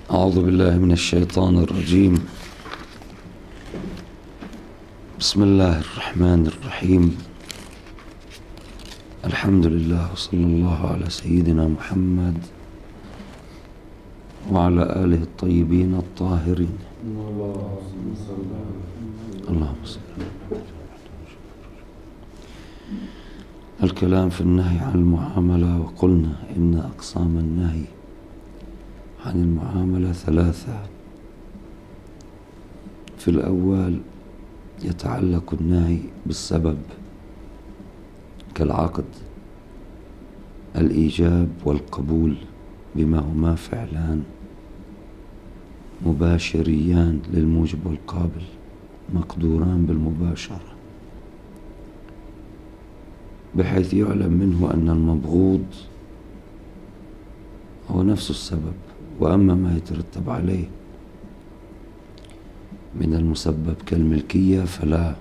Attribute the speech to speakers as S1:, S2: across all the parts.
S1: أعوذ بالله من الشيطان الرجيم. بسم الله الرحمن الرحيم. الحمد لله وصلى الله على سيدنا محمد وعلى آله الطيبين الطاهرين. اللهم صل. الكلام في النهي عن المعاملة، وقلنا إن أقسام النهي عن المعاملة ثلاثة. في الأول يتعلق النهي بالسبب كالعقد، الإيجاب والقبول بما هما فعلان مباشريان للموجب والقابل مقدوران بالمباشرة، بحيث يعلم منه أن المبغوض هو نفس السبب، وأما ما يترتب عليه من المسبب كالملكية فلا،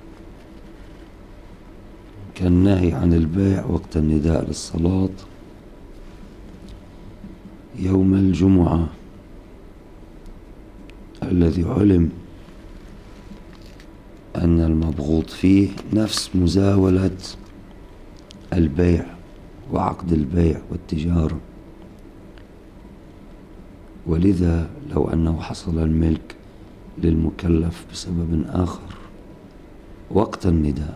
S1: كالنهي عن البيع وقت النداء للصلاة يوم الجمعة الذي علم أن المبغوض فيه نفس مزاولة البيع وعقد البيع والتجارة، ولذا لو أنه حصل الملك للمكلف بسبب آخر وقت النداء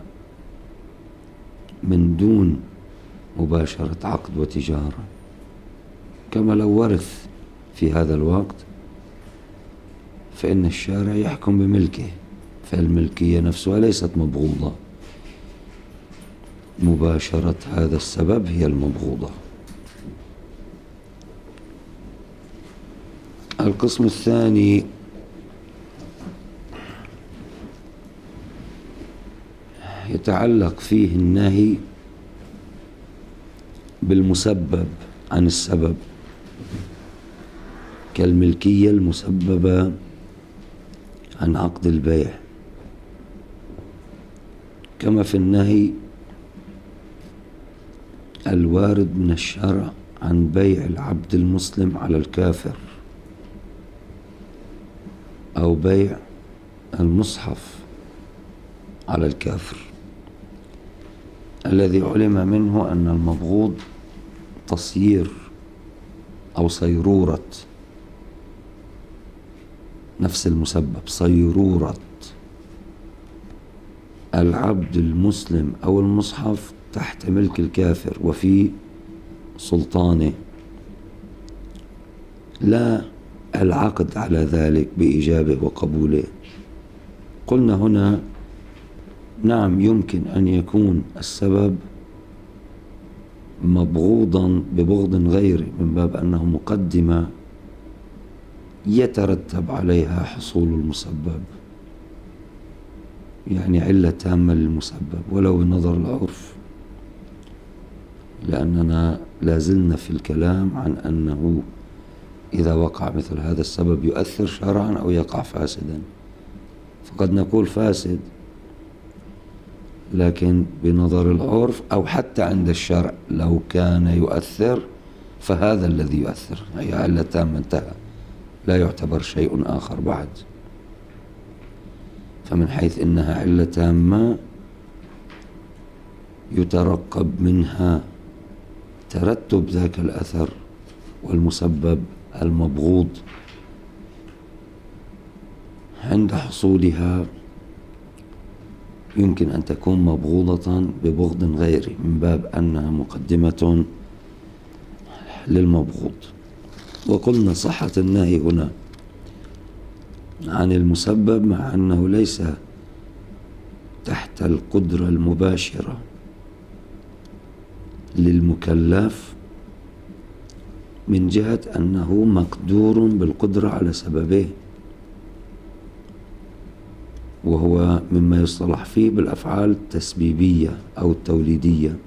S1: من دون مباشرة عقد وتجارة، كما لو ورث في هذا الوقت، فإن الشارع يحكم بملكه، فالملكية نفسها ليست مبغوضة، مباشرة هذا السبب هي المبغوضة. القسم الثاني يتعلق فيه النهي بالمسبب عن السبب كالملكية المسببة عن عقد البيع، كما في النهي الوارد من الشرع عن بيع العبد المسلم على الكافر، أو بيع المصحف على الكافر، الذي علم منه أن المبغوض تصيير أو صيرورة نفس المسبب، صيرورة العبد المسلم أو المصحف تحت ملك الكافر وفي سلطانه، لا العقد على ذلك بإيجابه وقبوله. قلنا هنا نعم يمكن أن يكون السبب مبغوضا ببغض غيري من باب أنه مقدمة يترتب عليها حصول المسبب، يعني علة تامة للمسبب ولو بنظر العرف، لأننا لازلنا في الكلام عن أنه إذا وقع مثل هذا السبب يؤثر شرعا أو يقع فاسدا، فقد نقول فاسد، لكن بنظر العرف أو حتى عند الشرع لو كان يؤثر فهذا الذي يؤثر، هي علة تامة انتهى، لا يعتبر شيء آخر بعد. فمن حيث إنها علة تامة يترقب منها ترتب ذاك الأثر والمسبب المبغوض عند حصولها، يمكن أن تكون مبغوضة ببغض غيري من باب أنها مقدمة للمبغوض. وقلنا صحة النهي هنا عن المسبب مع أنه ليس تحت القدرة المباشرة للمكلف من جهة أنه مقدور بالقدرة على سببه، وهو مما يصطلح فيه بالأفعال التسبيبية أو التوليدية،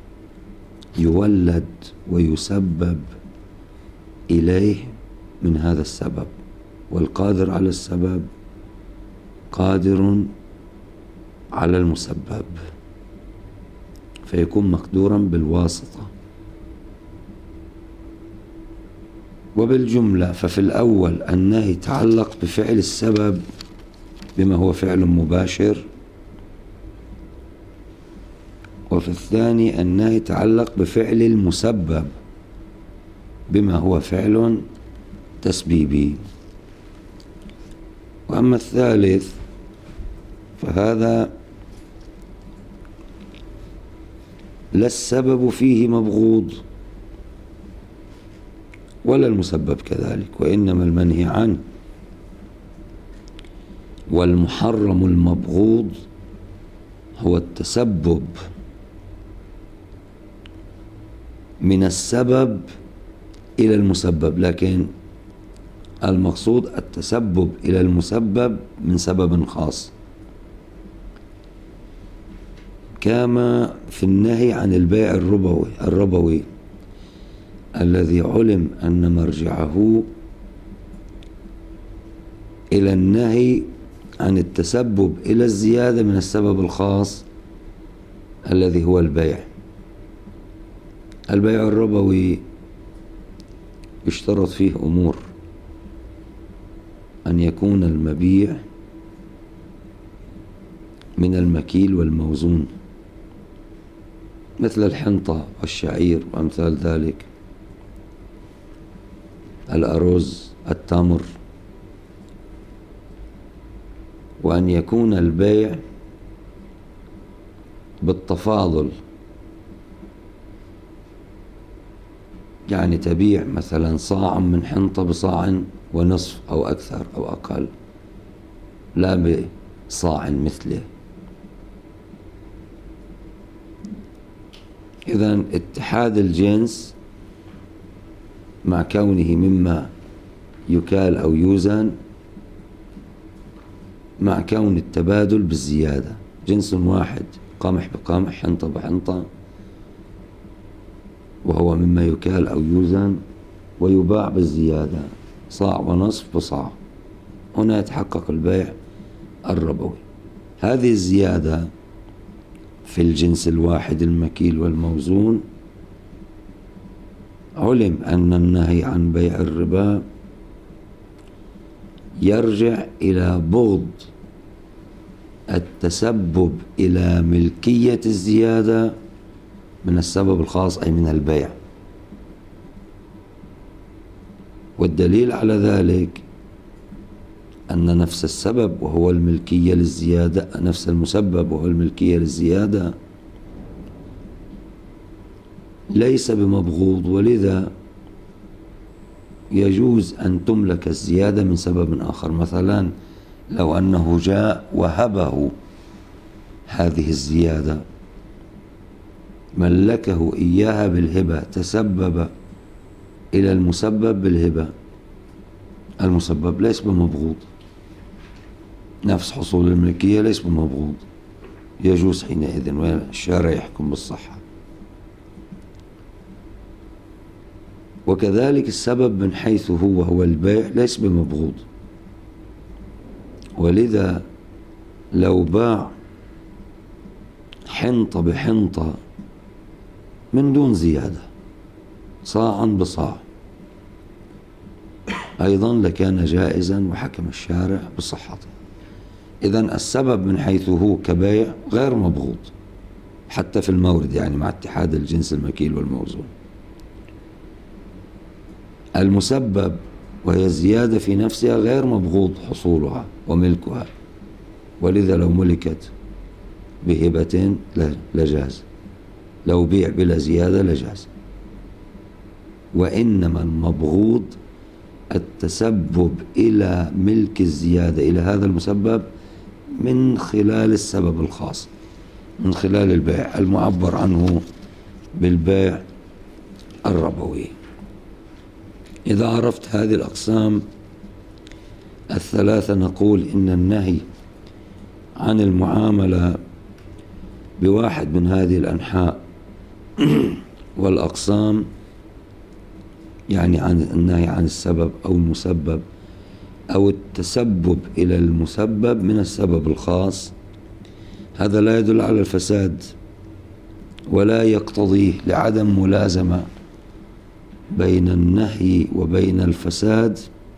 S1: يولد ويسبب إليه من هذا السبب، والقادر على السبب قادر على المسبب، فيكون مقدورا بالواسطة. وبالجملة ففي الأول النهي يتعلق بفعل السبب بما هو فعل مباشر، وفي الثاني النهي يتعلق بفعل المسبب بما هو فعل تسبيبي. وأما الثالث فهذا لا السبب فيه مبغوض ولا المسبب كذلك، وإنما المنهي عنه والمحرم المبغوض هو التسبب من السبب إلى المسبب، لكن المقصود التسبب إلى المسبب من سبب خاص، كما في النهي عن البيع الربوي الذي علم أن مرجعه إلى النهي عن التسبب إلى الزيادة من السبب الخاص الذي هو البيع. البيع الربوي يشترط فيه أمور: أن يكون المبيع من المكيل والموزون مثل الحنطة والشعير وأمثال ذلك، الأرز، التمر، وأن يكون البيع بالتفاضل، يعني تبيع مثلا صاع من حنطة بصاع ونصف أو أكثر أو أقل، لا بصاع مثله. إذن اتحاد الجنس مع كونه مما يكال أو يوزن، مع كون التبادل بالزيادة، جنس واحد قمح بقمح، حنطة بحنطة، وهو مما يكال أو يوزن ويباع بالزيادة، صاع ونصف بصاع، هنا يتحقق البيع الربوي. هذه الزيادة في الجنس الواحد المكيل والموزون علم أن النهي عن بيع الربا يرجع إلى بغض التسبب إلى ملكية الزيادة من السبب الخاص أي من البيع. والدليل على ذلك أن نفس السبب وهو الملكية للزيادة، نفس المسبب وهو الملكية للزيادة، ليس بمبغوض، ولذا يجوز أن تملك الزيادة من سبب آخر. مثلا لو أنه جاء وهبه هذه الزيادة، ملكه إياها بالهبة، تسبب إلى المسبب بالهبة، المسبب ليس بمبغوض، نفس حصول الملكية ليس بمبغوض، يجوز حينئذ، والشارع يحكم بالصحة. وكذلك السبب من حيث هو البيع ليس بمبغوض، ولذا لو باع حنطة بحنطة من دون زيادة، صاعا بصاع، أيضا لكان جائزا وحكم الشارع بصحته. إذن السبب من حيث هو كبيع غير مبغوض حتى في المورد، يعني مع اتحاد الجنس المكيل والموزون. المسبب وهي الزيادة في نفسها غير مبغوض حصولها وملكها، ولذا لو ملكت بهبة لجاز، لو بيع بلا زيادة لجاز. وإنما المبغوض التسبب إلى ملك الزيادة إلى هذا المسبب من خلال السبب الخاص، من خلال البيع المعبر عنه بالبيع الربوي. إذا عرفت هذه الأقسام الثلاثة نقول إن النهي عن المعاملة بواحد من هذه الأنحاء والأقسام، يعني عن النهي عن السبب أو المسبب أو التسبب إلى المسبب من السبب الخاص، هذا لا يدل على الفساد ولا يقتضيه لعدم ملازمة بين النهي وبين الفساد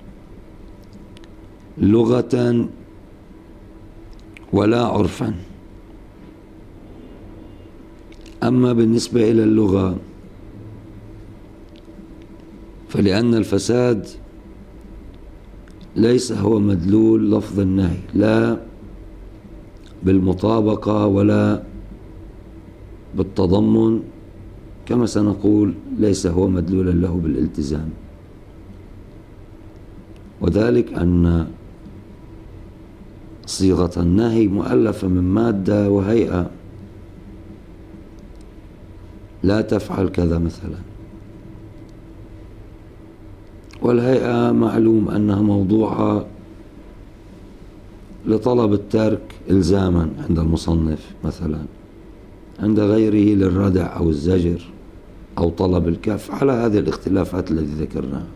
S1: لغة ولا عرفا. أما بالنسبة إلى اللغة فلأن الفساد ليس هو مدلول لفظ النهي لا بالمطابقة ولا بالتضمن، كما سنقول ليس هو مدلولا له بالالتزام، وذلك أن صيغة النهي مؤلفة من مادة وهيئة. لا تفعل كذا مثلا، والهيئة معلوم أنها موضوعة لطلب الترك إلزاما عند المصنف مثلا، عند غيره للردع أو الزجر أو طلب الكف، على هذه الاختلافات التي ذكرناها.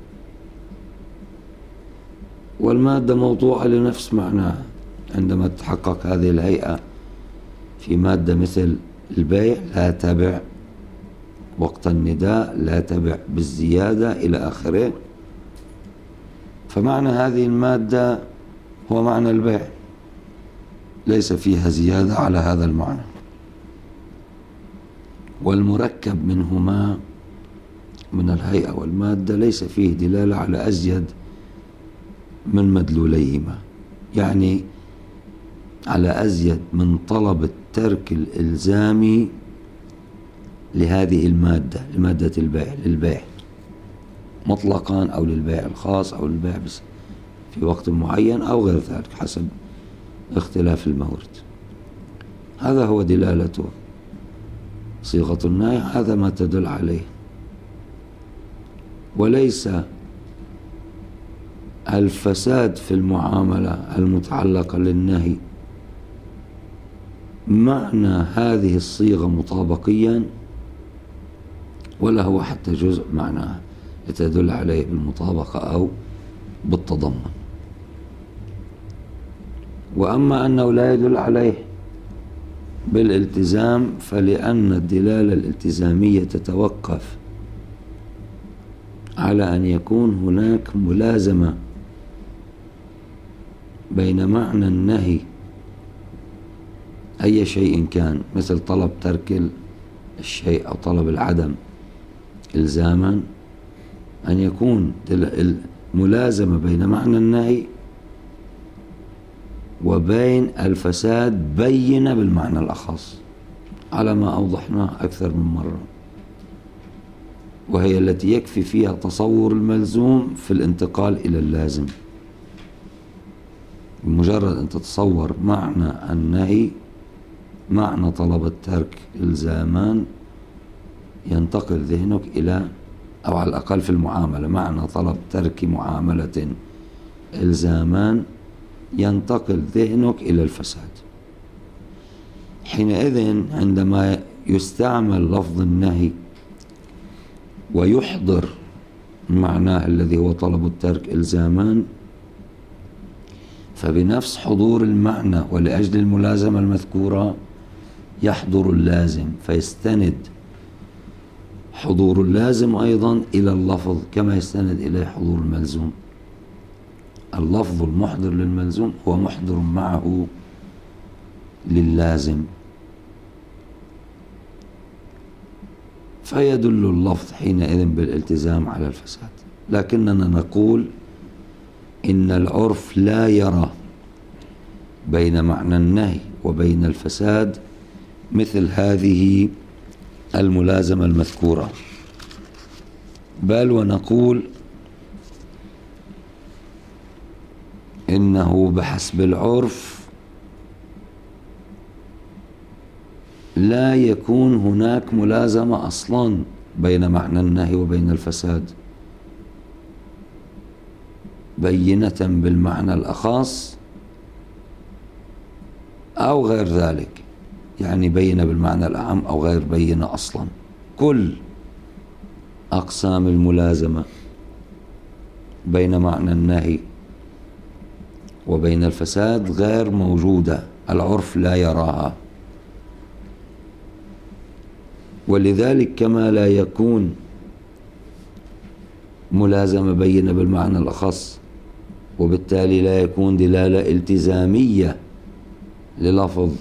S1: والمادة موضوعة لنفس معناها. عندما تتحقق هذه الهيئة في مادة مثل البيع، لا تبع وقت النداء، لا تبع بالزيادة إلى آخره، فمعنى هذه المادة هو معنى البيع، ليس فيها زيادة على هذا المعنى. والمركب منهما من الهيئة والمادة ليس فيه دلالة على أزيد من مدلوليهما، يعني على أزيد من طلب الترك الإلزامي لهذه المادة، لمادة البيع، للبيع مطلقا أو للبيع الخاص أو للبيع بس في وقت معين أو غير ذلك حسب اختلاف المورد. هذا هو دلالته صيغة النهي، هذا ما تدل عليه، وليس الفساد في المعاملة المتعلقة للنهي معنى هذه الصيغة مطابقيا، ولا هو حتى جزء معناها يتدل عليه بالمطابقة أو بالتضمن. وأما أنه لا يدل عليه بالالتزام فلأن الدلالة الالتزامية تتوقف على أن يكون هناك ملازمة بين معنى النهي أي شيء كان، مثل طلب ترك الشيء أو طلب العدم إلزاما، أن يكون الملازمة بين معنى النهي وبين الفساد بينة بالمعنى الأخص، على ما أوضحناه أكثر من مرة، وهي التي يكفي فيها تصور الملزوم في الانتقال إلى اللازم. بمجرد أن تتصور معنى النهي، معنى طلب الترك إلزاما، ينتقل ذهنك إلى، أو على الأقل في المعاملة، معنى طلب ترك معاملة إلزاما، ينتقل ذهنك إلى الفساد. حينئذ عندما يستعمل لفظ النهي ويحضر معناه الذي هو طلب الترك إلزاما، فبنفس حضور المعنى ولأجل الملازمة المذكورة يحضر اللازم، فيستند حضور اللازم أيضا إلى اللفظ كما يستند إليه حضور الملزوم. اللفظ المحضر للملزوم هو محضر معه للازم، فيدل اللفظ حينئذ بالالتزام على الفساد. لكننا نقول إن العرف لا يرى بين معنى النهي وبين الفساد مثل هذه الملازمة المذكورة، بل ونقول إنه بحسب العرف لا يكون هناك ملازمة أصلا بين معنى النهي وبين الفساد بينة بالمعنى الأخص أو غير ذلك، يعني بينة بالمعنى الأعم أو غير بينة أصلا. كل أقسام الملازمة بين معنى النهي وبين الفساد غير موجودة، العرف لا يراها. ولذلك كما لا يكون ملازمة بينة بالمعنى الأخص، وبالتالي لا يكون دلالة التزامية للفظ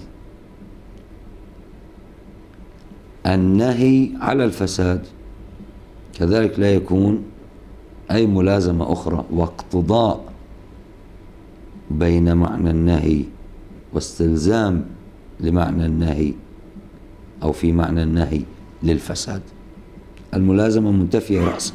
S1: النهي على الفساد. كذلك لا يكون أي ملازمة أخرى واقتضاء بين معنى النهي واستلزام لمعنى النهي أو في معنى النهي للفساد. الملازمة منتفية رأسا.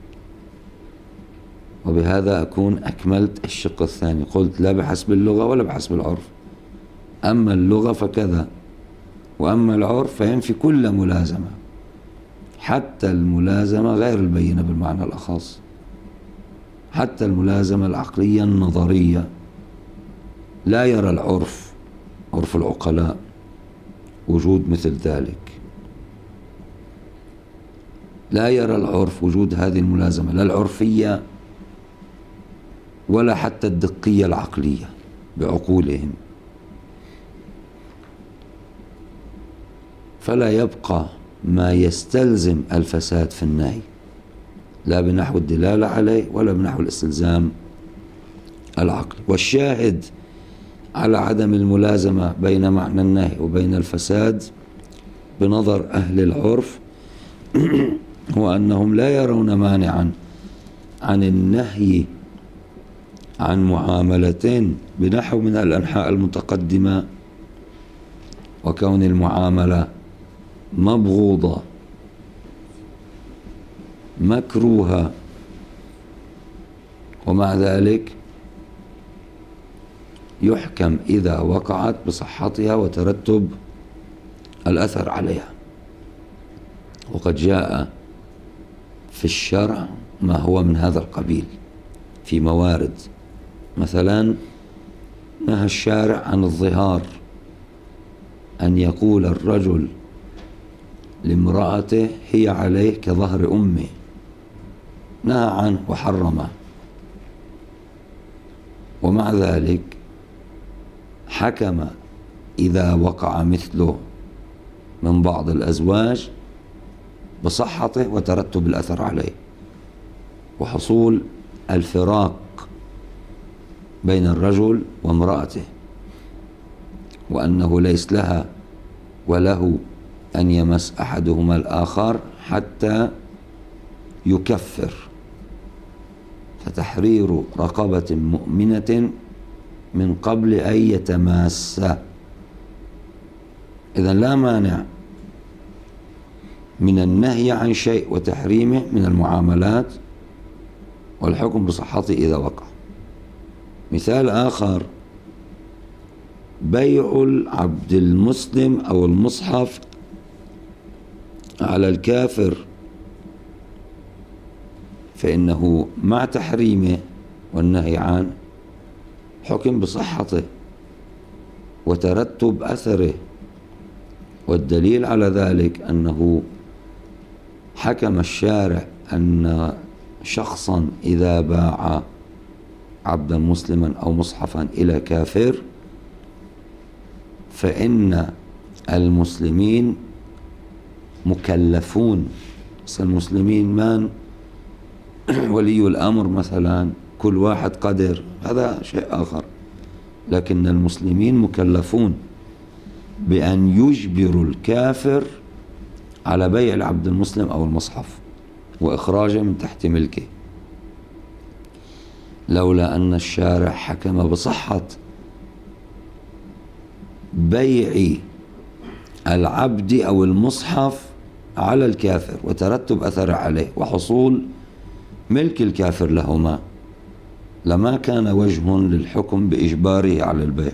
S1: وبهذا أكون أكملت الشق الثاني. قلت لا بحسب اللغة ولا بحسب العرف، أما اللغة فكذا، وأما العرف فينفي كل ملازمة، حتى الملازمة غير البينة بالمعنى الأخص، حتى الملازمة العقلية النظرية. لا يرى العرف، عرف العقلاء، وجود مثل ذلك. لا يرى العرف وجود هذه الملازمة، لا العرفية ولا حتى الدقية العقلية بعقولهم. فلا يبقى ما يستلزم الفساد في النهي، لا بنحو الدلالة عليه ولا بنحو الاستلزام العقلي. والشاهد على عدم الملازمة بين معنى النهي وبين الفساد بنظر أهل العرف هو أنهم لا يرون مانعا عن النهي عن معاملتين بنحو من الأنحاء المتقدمة، وكون المعاملة مبغوضة مكروهة، ومع ذلك يحكم إذا وقعت بصحتها وترتب الأثر عليها. وقد جاء في الشرع ما هو من هذا القبيل في موارد. مثلا نهى الشارع عن الظهار، أن يقول الرجل لامرأته هي عليه كظهر أمه، نهى عنه وحرمه. ومع ذلك حكم إذا وقع مثله من بعض الأزواج بصحته وترتب الأثر عليه وحصول الفراق بين الرجل وامرأته، وأنه ليس لها وله أن يمس أحدهما الآخر حتى يكفر، فتحرير رقبة مؤمنة من قبل أن يتماسا. إذن لا مانع من النهي عن شيء وتحريمه من المعاملات والحكم بصحته إذا وقع. مثال آخر: بيع العبد المسلم أو المصحف على الكافر، فإنه مع تحريمه والنهي عنه حكم بصحته وترتب أثره. والدليل على ذلك أنه حكم الشارع أن شخصا إذا باع عبدا مسلما أو مصحفا إلى كافر فإن المسلمين مكلفون. المسلمين من ولي الأمر مثلا كل واحد قدر، هذا شيء آخر، لكن المسلمين مكلفون بأن يجبروا الكافر على بيع العبد المسلم أو المصحف وإخراجه من تحت ملكه، لولا أن الشارع حكم بصحة بيع العبد أو المصحف على الكافر وترتب أثر عليه وحصول ملك الكافر لهما، لما كان وجه للحكم بإجباره على البيع.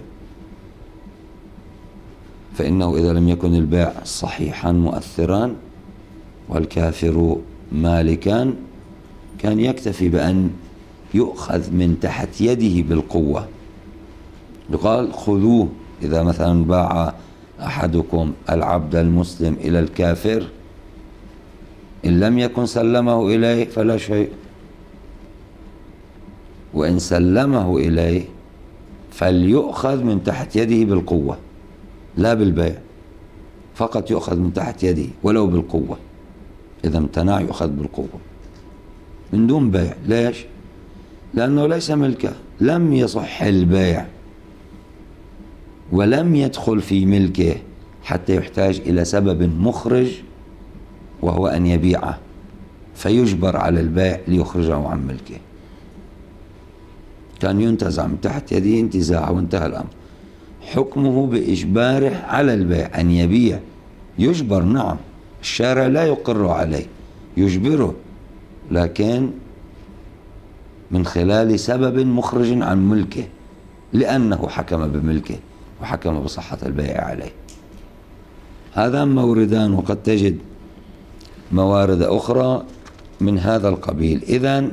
S1: فإنه إذا لم يكن البيع صحيحا مؤثرا والكافر مالكا كان يكتفي بأن يؤخذ من تحت يده بالقوة، يقال خذوه. إذا مثلا باع أحدكم العبد المسلم إلى الكافر إن لم يكن سلمه إليه فلا شيء، وإن سلمه إليه فليؤخذ من تحت يده بالقوة لا بالبيع، فقط يؤخذ من تحت يده ولو بالقوة، إذا امتنع يؤخذ بالقوة. من دون بيع. ليش؟ لأنه ليس ملكه، لم يصح البيع ولم يدخل في ملكه حتى يحتاج إلى سبب مخرج وهو أن يبيعه فيجبر على البيع ليخرجه عن ملكه. كان ينتزع من تحت يده انتزاعه وانتهى الأمر. حكمه بإجباره على البيع، أن يبيع يجبر، نعم، الشارع لا يقر عليه، يجبره، لكن من خلال سبب مخرج عن ملكه، لأنه حكم بملكه وحكم بصحة البيع عليه. هذا موردان، وقد تجد موارد أخرى من هذا القبيل. إذن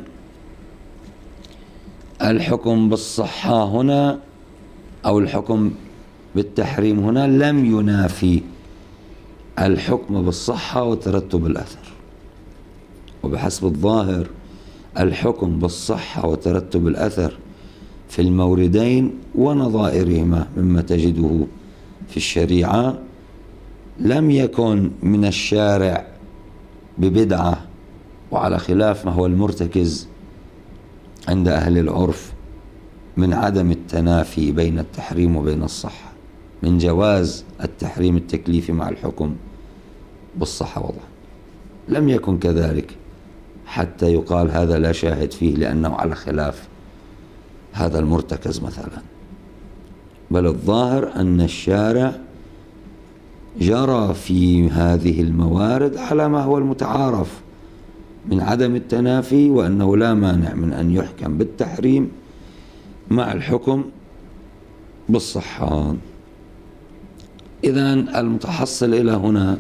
S1: الحكم بالصحة هنا أو الحكم بالتحريم هنا لم ينافي الحكم بالصحة وترتب الأثر، وبحسب الظاهر الحكم بالصحة وترتب الأثر في الموردين ونظائرهما مما تجده في الشريعة لم يكن من الشارع ببدعة، وعلى خلاف ما هو المرتكز عند أهل العرف من عدم التنافي بين التحريم وبين الصحة، من جواز التحريم التكليفي مع الحكم بالصحة وضعا. لم يكن كذلك حتى يقال هذا لا شاهد فيه لأنه على خلاف هذا المرتكز مثلا، بل الظاهر أن الشارع جرى في هذه الموارد على ما هو المتعارف من عدم التنافي، وأنه لا مانع من أن يحكم بالتحريم مع الحكم بالصحة. إذن المتحصل إلى هنا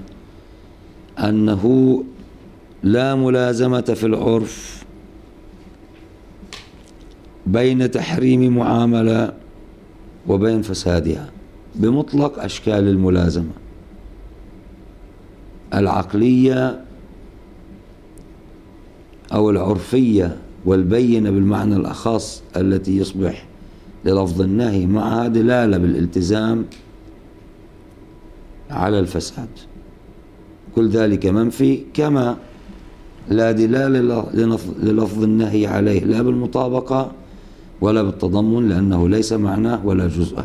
S1: أنه لا ملازمة في العرف بين تحريم معاملة وبين فسادها بمطلق أشكال الملازمة العقلية أو العرفية والبينة بالمعنى الأخص التي يصبح للفظ النهي معها دلالة بالالتزام على الفساد. كل ذلك منفي، كما لا دلالة للفظ النهي عليه لا بالمطابقة ولا بالتضمن، لأنه ليس معناه ولا جزءه.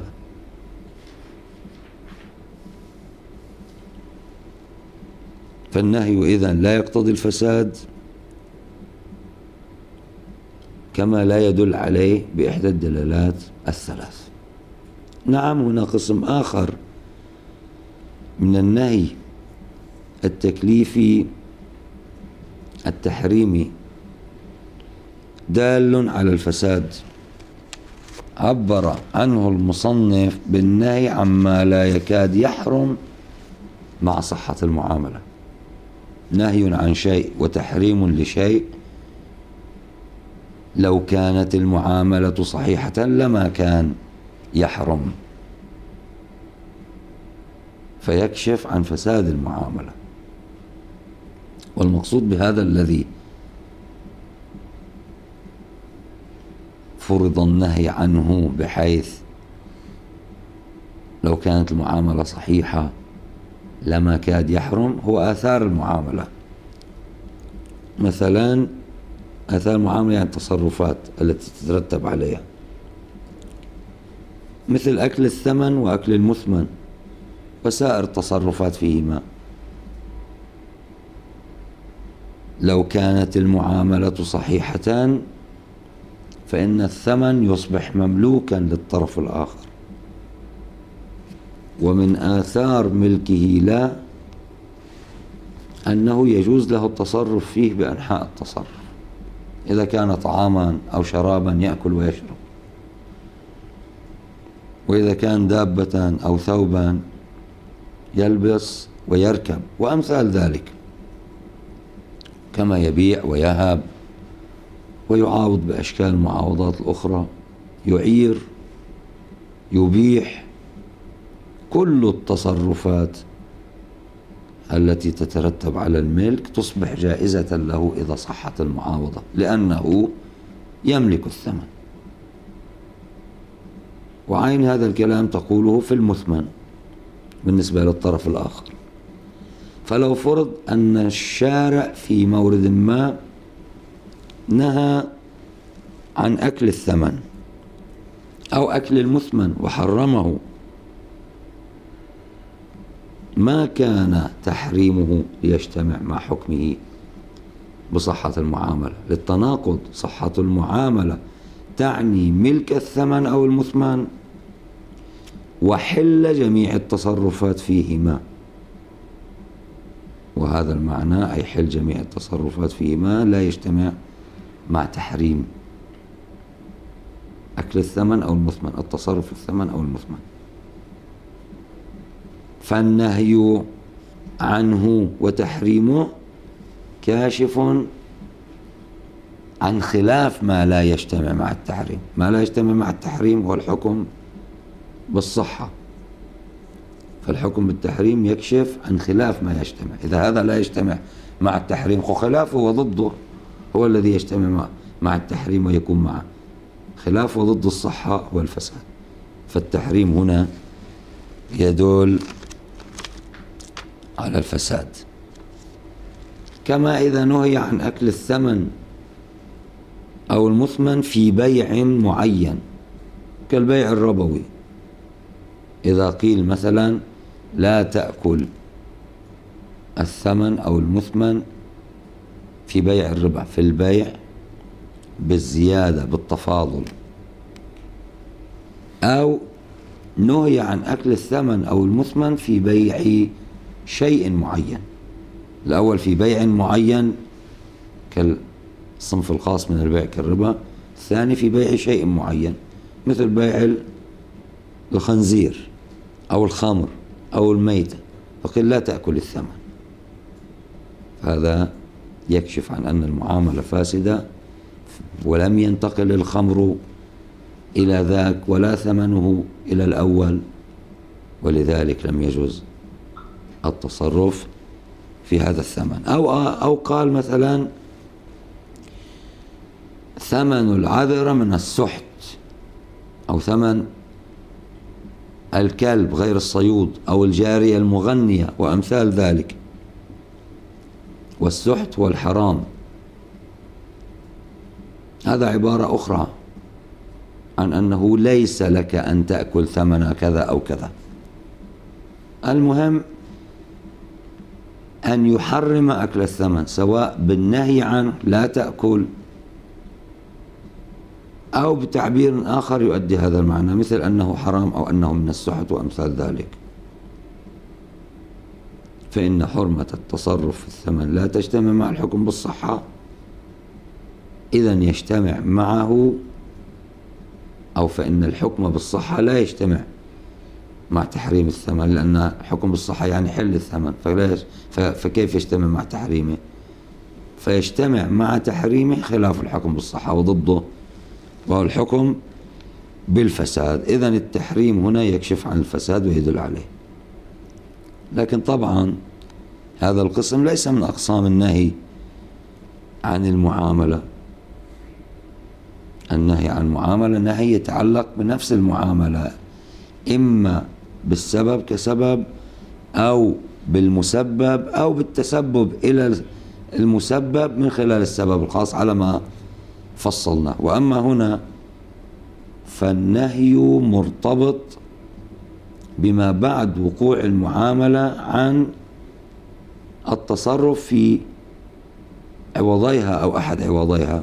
S1: فالنهي إذن لا يقتضي الفساد كما لا يدل عليه بإحدى الدلالات الثلاث. نعم، هنا قسم آخر من النهي التكليفي التحريمي دال على الفساد، عبر عنه المصنف بالنهي عما لا يكاد يحرم مع صحة المعاملة. نهي عن شيء وتحريم لشيء لو كانت المعاملة صحيحة لما كان يحرم، فيكشف عن فساد المعاملة. والمقصود بهذا الذي فرض النهي عنه بحيث لو كانت المعاملة صحيحة لما كاد يحرم هو آثار المعاملة. مثلا آثار المعاملة يعني التصرفات التي تترتب عليها، مثل أكل الثمن وأكل المثمن وسائر التصرفات فيهما. لو كانت المعاملة صحيحة فإن الثمن يصبح مملوكا للطرف الآخر، ومن آثار ملكه لا أنه يجوز له التصرف فيه بأنحاء التصرف، إذا كان طعاما أو شرابا يأكل ويشرب، وإذا كان دابة أو ثوبا يلبس ويركب وأمثال ذلك، كما يبيع ويهب ويعاوض بأشكال المعاوضات الأخرى، يعير، يبيح. كل التصرفات التي تترتب على الملك تصبح جائزة له إذا صحت المعاوضة، لأنه يملك الثمن. وعين هذا الكلام تقوله في المثمن بالنسبة للطرف الآخر. فلو فرض أن الشارع في مورد ما نهى عن أكل الثمن أو أكل المثمن وحرمه، ما كان تحريمه ليجتمع مع حكمه بصحة المعاملة. للتناقض، صحة المعاملة تعني ملك الثمن أو المثمن وحل جميع التصرفات فيهما، وهذا المعنى أي حل جميع التصرفات فيهما لا يجتمع مع تحريم أكل الثمن أو المثمن، التصرف في الثمن أو المثمن. فالنهي عنه وتحريمه كاشف عن خلاف ما لا يجتمع مع التحريم. ما لا يجتمع مع التحريم هو الحكم بالصحة، فالحكم بالتحريم يكشف عن خلاف ما يجتمع. إذا هذا لا يجتمع مع التحريم خلافه وضده هو الذي يجتمع مع التحريم ويكون معه. خلافه ضد الصحة هو الفساد، فالتحريم هنا يدل على الفساد. كما إذا نهي عن أكل الثمن أو المثمن في بيع معين كالبيع الربوي، إذا قيل مثلا لا تأكل الثمن أو المثمن في بيع الربا، في البيع بالزيادة بالتفاضل، أو نهي عن أكل الثمن أو المثمن في بيع شيء معين. الأول في بيع معين كالصنف الخاص من البيع كالربا، الثاني في بيع شيء معين مثل بيع الخنزير أو الخمر أو الميتة، فقيل لا تأكل الثمن. هذا يكشف عن أن المعاملة فاسدة، ولم ينتقل الخمر إلى ذاك ولا ثمنه إلى الأول، ولذلك لم يجوز التصرف في هذا الثمن. أو قال مثلا ثمن العذرة من السحت، أو ثمن الكلب غير الصيود أو الجارية المغنية وأمثال ذلك. والسحت هو الحرام، هذا عبارة أخرى عن أنه ليس لك أن تأكل ثمن كذا أو كذا. المهم أن يحرم أكل الثمن سواء بالنهي عنه لا تأكل، أو بتعبير آخر يؤدي هذا المعنى مثل أنه حرام أو أنه من السحت وأمثال ذلك. فإن حرمة التصرف في الثمن لا تجتمع مع الحكم بالصحة، إذن يجتمع معه، أو فإن الحكم بالصحة لا يجتمع مع تحريم الثمن، لأن حكم بالصحة يعني حل الثمن، فكيف يجتمع مع تحريمه؟ فيجتمع مع تحريمه خلاف الحكم بالصحة وضده، وهو الحكم بالفساد. إذن التحريم هنا يكشف عن الفساد ويدل عليه. لكن طبعا هذا القسم ليس من أقسام النهي عن المعاملة. النهي عن المعاملة نهي يتعلق بنفس المعاملة، إما بالسبب كسبب، أو بالمسبب، أو بالتسبب إلى المسبب من خلال السبب الخاص على ما فصلنا. وأما هنا فالنهي مرتبط بما بعد وقوع المعاملة عن التصرف في عوضيها أو أحد عوضيها،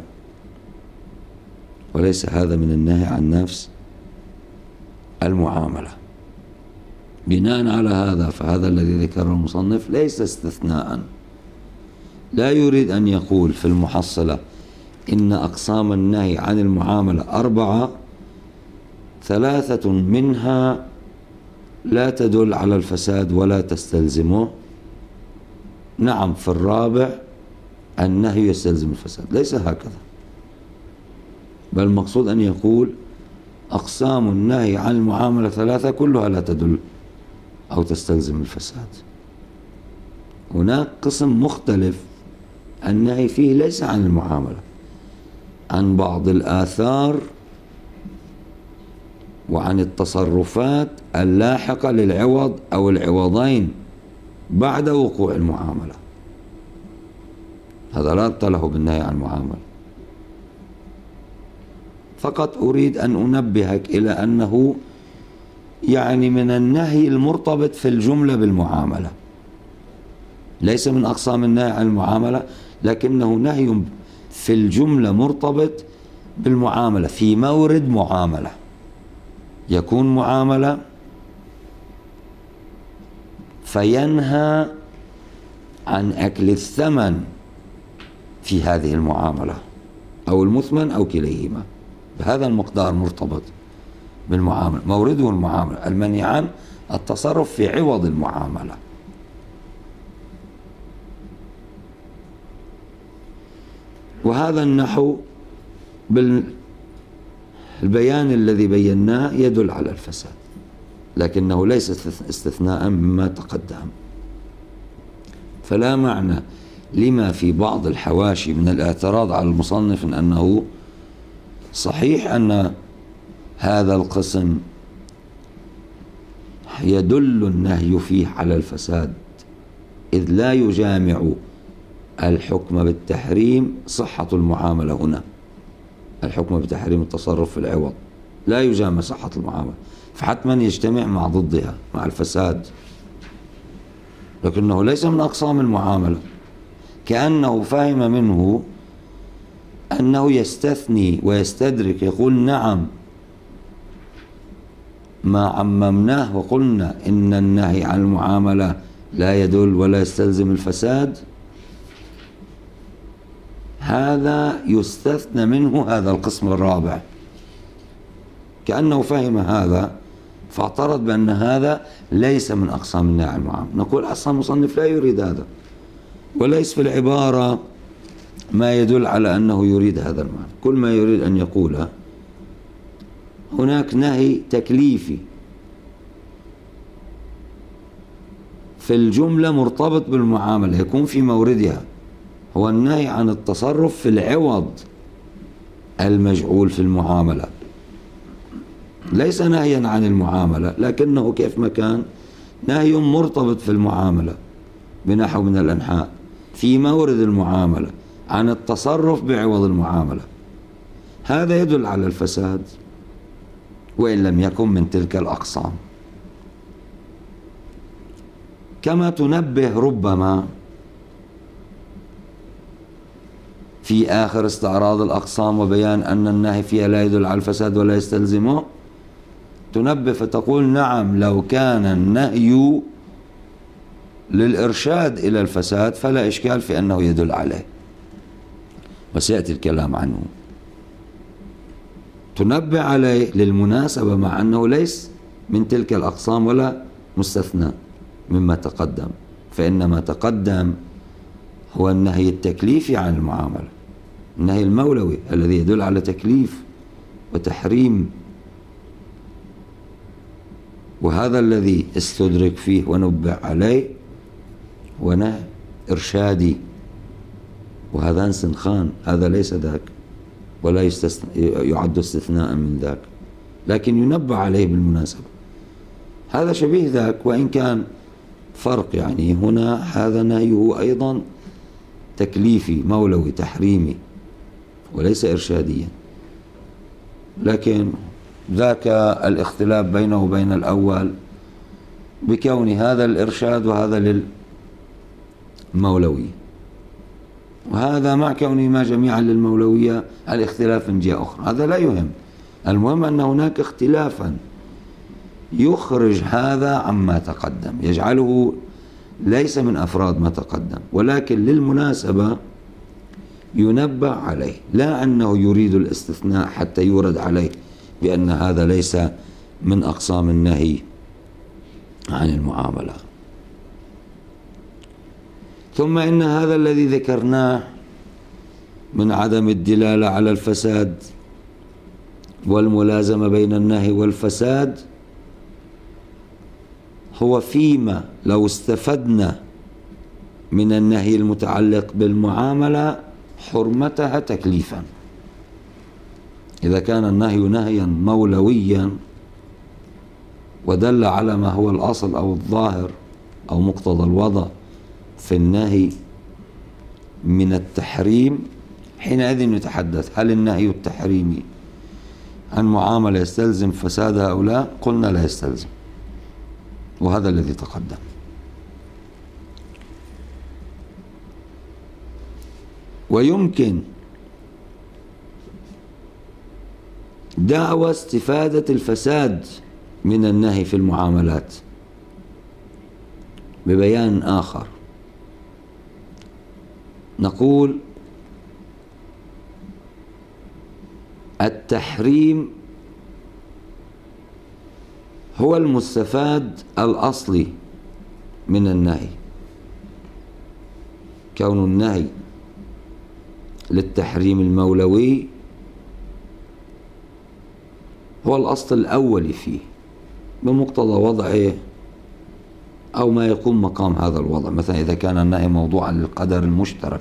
S1: وليس هذا من النهي عن نفس المعاملة. بناء على هذا فهذا الذي ذكره المصنف ليس استثناء، لا يريد أن يقول في المحصلة إن أقسام النهي عن المعاملة 4، 3 منها لا تدل على الفساد ولا تستلزمه. نعم، في الرابع النهي يستلزم الفساد، ليس هكذا، بل المقصود أن يقول أقسام النهي عن المعاملة 3 كلها لا تدل أو تستلزم الفساد. هناك قسم مختلف النهي فيه ليس عن المعاملة، عن بعض الآثار وعن التصرفات اللاحقة للعوض أو العوضين بعد وقوع المعاملة. هذا لا ربط له بالنهي عن المعاملة. فقط أريد أن أنبهك إلى أنه يعني من النهي المرتبط في الجملة بالمعاملة، ليس من أقسام النهي عن المعاملة، لكنه نهي في الجملة مرتبط بالمعاملة في مورد معاملة، يكون معاملة فينهى عن أكل الثمن في هذه المعاملة أو المثمن أو كليهما، بهذا المقدار مرتبط بالمعاملة، مورده المعاملة، المنهي عن التصرف في عوض المعاملة. وهذا النحو بالبيان الذي بيناه يدل على الفساد، لكنه ليس استثناء مما تقدم، فلا معنى لما في بعض الحواشي من الاعتراض على المصنف أنه صحيح أن هذا القسم يدل النهي فيه على الفساد، إذ لا يجامع الحكم بالتحريم صحة المعاملة هنا، الحكم بتحريم التصرف في العوض لا يجامع صحة المعاملة، فحتما يجتمع مع ضدها مع الفساد، لكنه ليس من أقسام المعاملة، كأنه فهم منه أنه يستثني ويستدرك، يقول نعم ما عممناه وقلنا إن النهي عن المعاملة لا يدل ولا يستلزم الفساد، هذا يستثنى منه هذا القسم الرابع، كأنه فهم هذا فاعترض بأن هذا ليس من أقسام النهي عن المعاملة. نقول أصلا المصنف لا يريد هذا، وليس في العبارة ما يدل على أنه يريد هذا المعنى، كل ما يريد أن يقوله هناك نهي تكليفي في الجملة مرتبط بالمعاملة يكون في موردها، هو النهي عن التصرف في العوض المجعول في المعاملة، ليس نهيا عن المعاملة، لكنه كيف ما كان نهي مرتبط في المعاملة بنحو من الأنحاء في مورد المعاملة عن التصرف بعوض المعاملة، هذا يدل على الفساد وإن لم يكن من تلك الأقسام. كما تنبه ربما في آخر استعراض الأقسام وبيان أن النهي فيها لا يدل على الفساد ولا يستلزمه، تنبه فتقول نعم لو كان النهي للإرشاد إلى الفساد فلا إشكال في أنه يدل عليه، وسيأتي الكلام عنه. تنبه عليه للمناسبة مع أنه ليس من تلك الأقسام ولا مستثنى مما تقدم، فإن ما تقدم هو النهي التكليفي عن المعاملة، النهي المولوي الذي يدل على تكليف وتحريم، وهذا الذي استدرك فيه ونبه عليه هو نهي إرشادي، وهذا سنخان، هذا ليس ذاك ولا يعد استثناء من ذاك، لكن ينبه عليه بالمناسبة. هذا شبيه ذاك وإن كان فرق، يعني هنا هذا نهيه أيضا تكليفي مولوي تحريمي وليس إرشاديا، لكن ذاك الاختلاف بينه وبين الأول بكون هذا الإرشاد وهذا للمولوي، وهذا مع كونهما جميعا للمولوية الاختلاف من جهة أخرى، هذا لا يهم، المهم أن هناك اختلافا يخرج هذا عما تقدم، يجعله ليس من أفراد ما تقدم، ولكن للمناسبة ينبه عليه، لا أنه يريد الاستثناء حتى يورد عليه بأن هذا ليس من أقسام النهي عن المعاملة. ثم إن هذا الذي ذكرناه من عدم الدلالة على الفساد والملازمة بين النهي والفساد هو فيما لو استفدنا من النهي المتعلق بالمعاملة حرمتها تكليفا، إذا كان النهي نهيا مولويا ودل على ما هو الأصل أو الظاهر أو مقتضى الوضع في النهي من التحريم، حينئذ نتحدث هل النهي التحريمي عن معاملة يستلزم فسادها أو لا؟ قلنا لا يستلزم، وهذا الذي تقدم. ويمكن دعوى استفادة الفساد من النهي في المعاملات ببيان آخر، نقول التحريم هو المستفاد الأصلي من النهي، كون النهي للتحريم المولوي هو الأصل الأولي فيه بمقتضى وضعه أو ما يقوم مقام هذا الوضع. مثلا إذا كان النهي موضوعا للقدر المشترك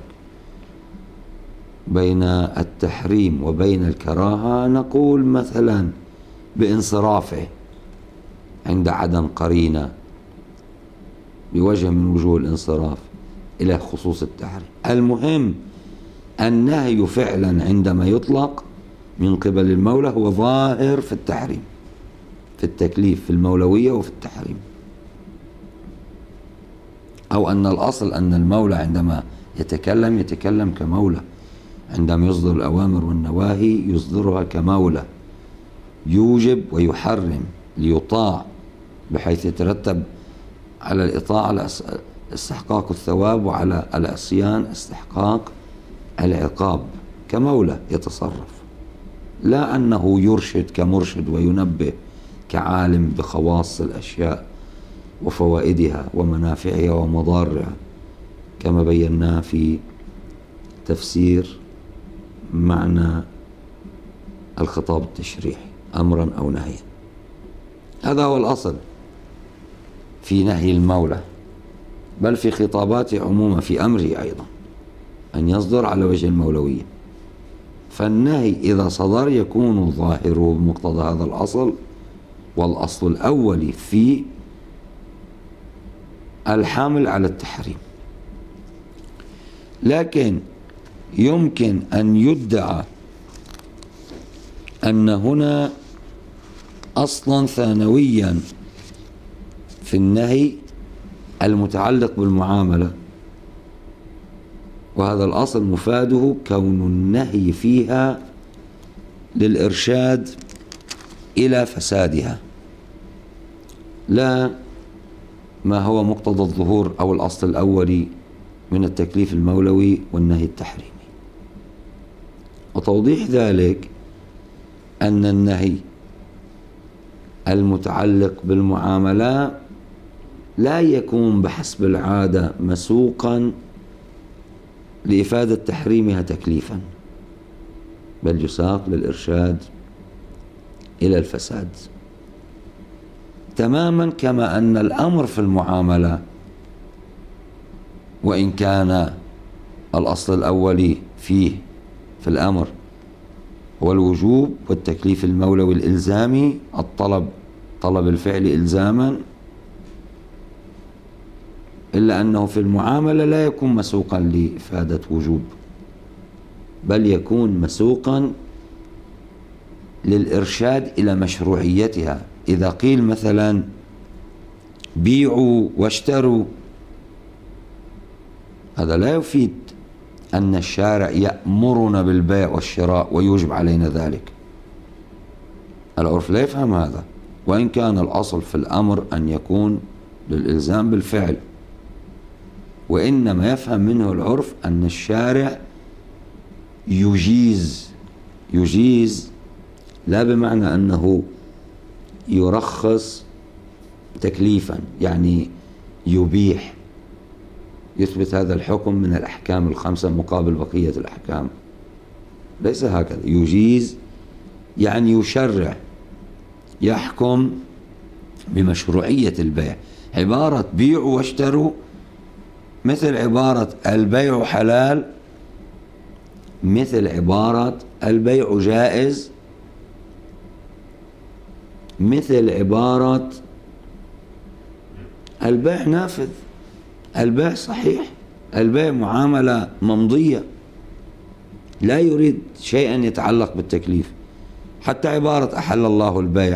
S1: بين التحريم وبين الكراهة، نقول مثلا بانصرافه عند عدم قرينة بوجه من وجوه الانصراف إلى خصوص التحريم. المهم النهي فعلا عندما يطلق من قبل المولى هو ظاهر في التحريم، في التكليف، في المولوية وفي التحريم. أو أن الأصل أن المولى عندما يتكلم كمولى، عندما يصدر الأوامر والنواهي يصدرها كمولى، يوجب ويحرم ليطاع، بحيث يترتب على الإطاعة استحقاق الثواب وعلى العصيان استحقاق العقاب، كمولى يتصرف، لا أنه يرشد كمرشد وينبه كعالم بخواص الأشياء وفوائدها ومنافعها ومضارها، كما بيناه في تفسير معنى الخطاب التشريعي أمرا أو نهيا. هذا هو الأصل في نهي المولى، بل في خطاباته عموما، في أمره أيضا أن يصدر على وجه المولوية. فالنهي إذا صدر يكون ظاهره بمقتضى هذا الأصل، والأصل الأولي في الحامل على التحريم. لكن يمكن أن يدعى أن هنا أصلا ثانويا في النهي المتعلق بالمعاملة، وهذا الأصل مفاده كون النهي فيها للإرشاد إلى فسادها، لا ما هو مقتضى الظهور أو الأصل الأولي من التكليف المولوي والنهي التحريمي. وتوضيح ذلك أن النهي المتعلق بالمعاملة لا يكون بحسب العادة مسوقا لإفادة تحريمها تكليفا، بل يساق للإرشاد إلى الفساد، تماما كما أن الأمر في المعاملة وإن كان الأصل الأولي فيه في الأمر هو الوجوب والتكليف المولوي الإلزامي، طلب الفعل إلزاما، إلا أنه في المعاملة لا يكون مسوقا لإفادة وجوب، بل يكون مسوقا للإرشاد إلى مشروعيتها. إذا قيل مثلا بيعوا واشتروا، هذا لا يفيد أن الشارع يأمرنا بالبيع والشراء ويوجب علينا ذلك. العرف لا يفهم هذا، وإن كان الأصل في الأمر أن يكون للإلزام بالفعل، وإنما يفهم منه العرف أن الشارع يجيز لا بمعنى أنه يرخص تكليفا، يعني يبيح، يثبت هذا الحكم من الأحكام الخمسة مقابل بقية الأحكام، ليس هكذا. يجيز يعني يشرع، يحكم بمشروعية البيع. عبارة بيعوا واشتروا مثل عبارة البيع حلال، مثل عبارة البيع جائز، مثل عبارة البيع نافذ، البيع صحيح، البيع معاملة ممضية، لا يريد شيئا يتعلق بالتكليف. حتى عبارة أحل الله البيع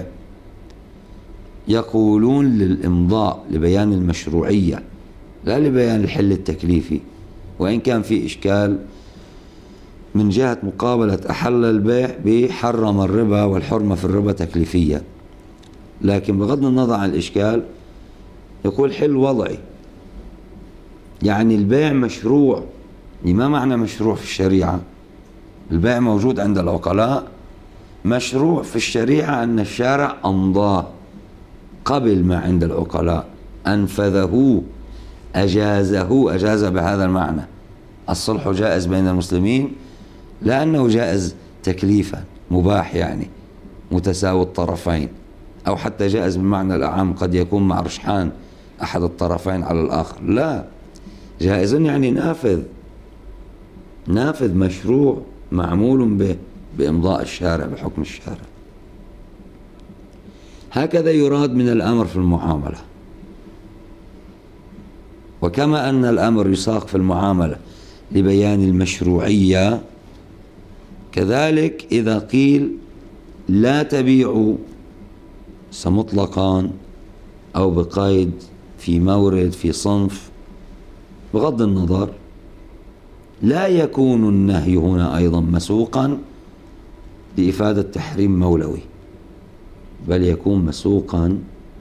S1: يقولون للإمضاء لبيان المشروعية لا لبيان الحل التكليفي، وإن كان في إشكال من جهة مقابلة أحل البيع بحرم الربا، والحرمة في الربا تكليفية، لكن بغض النظر عن الإشكال يقول حل وضعي، يعني البيع مشروع. ما معنى مشروع في الشريعة؟ البيع موجود عند العقلاء، مشروع في الشريعة أن الشارع أمضاه، قبل ما عند العقلاء، أنفذه، أجازه. أجاز بهذا المعنى. الصلح جائز بين المسلمين لا أنه جائز تكليفا مباح يعني متساوي الطرفين، أو حتى جائز بالمعنى الأعم، قد يكون مع رشحان أحد الطرفين على الآخر، لا، جائز يعني نافذ مشروع معمول به بإمضاء الشارع بحكم الشارع. هكذا يراد من الأمر في المعاملة. وكما أن الأمر يساق في المعاملة لبيان المشروعية، كذلك إذا قيل لا تبيعوا مطلقا أو بقيد في مورد في صنف، بغض النظر لا يكون النهي هنا أيضا مسوقا لإفادة تحريم مولوي، بل يكون مسوقا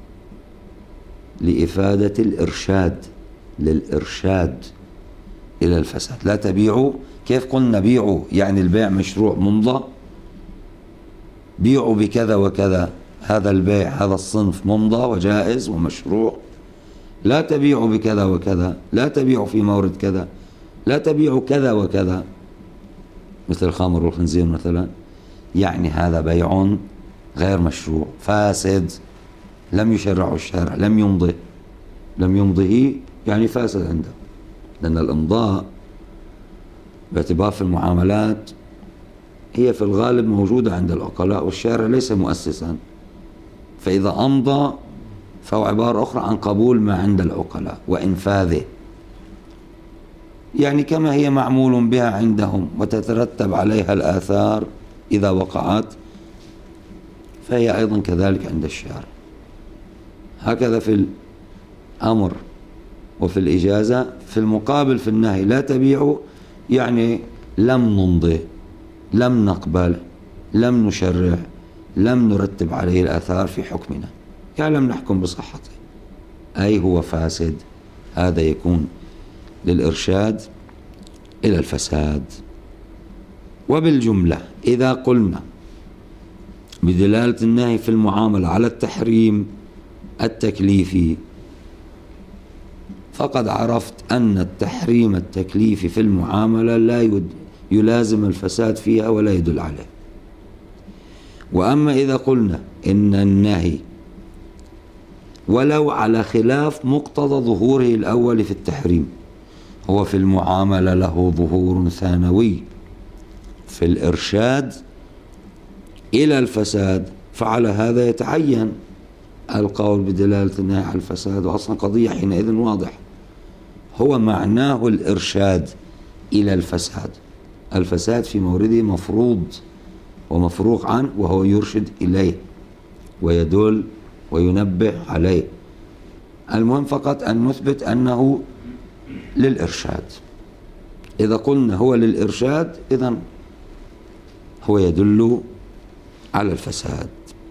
S1: لإفادة الإرشاد، للإرشاد إلى الفساد. لا تبيعوا، كيف قلنا بيعوا يعني البيع مشروع ممضى، بيعوا بكذا وكذا، هذا البيع هذا الصنف ممضى وجائز ومشروع. لا تبيعوا بكذا وكذا، لا تبيعوا في مورد كذا، لا تبيعوا كذا وكذا، مثل الخمر والخنزير مثلا، يعني هذا بيع غير مشروع فاسد، لم يشرعه الشارع، لم يمضه يعني فاسد عنده. لأن الإمضاء باعتبار في المعاملات هي في الغالب موجودة عند العقلاء، والشارع ليس مؤسسا، فإذا أمضى فهو عبارة أخرى عن قبول ما عند العقلاء وإنفاذه، يعني كما هي معمول بها عندهم وتترتب عليها الآثار إذا وقعت، فهي أيضا كذلك عند الشارع. هكذا في الأمر وفي الإجازة. في المقابل في النهي لا تبيعوا يعني لم نمضي، لم نقبل، لم نشرع، لم نرتب عليه الآثار في حكمنا، يعني لم نحكم بصحته، أي هو فاسد. هذا يكون للإرشاد إلى الفساد. وبالجملة إذا قلنا بدلالة النهي في المعاملة على التحريم التكليفي، فقد عرفت أن التحريم التكليفي في المعاملة لا يلازم الفساد فيها ولا يدل عليه. وأما إذا قلنا إن النهي ولو على خلاف مقتضى ظهوره الأول في التحريم، هو في المعاملة له ظهور ثانوي في الإرشاد إلى الفساد، فعلى هذا يتعين القول بدلالة النهي على الفساد. وأصلا قضية حينئذ واضح، هو معناه الإرشاد إلى الفساد. الفساد في مورده مفروض ومفروغ عنه، وهو يرشد إليه ويدل وينبه عليه. المهم فقط أن نثبت أنه للإرشاد. إذا قلنا هو للإرشاد إذن هو يدل على الفساد.